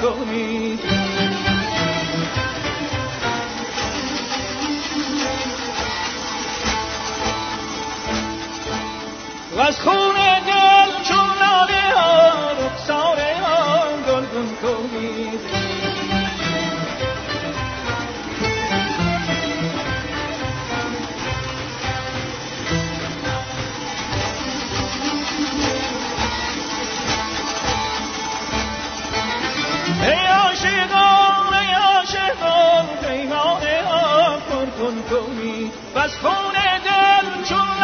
کنید. و از خون دل چون لاله ها رخسار آن گلگون کنید. ای عاشقان پیمان آن پرخون کنید. و از خون دل چون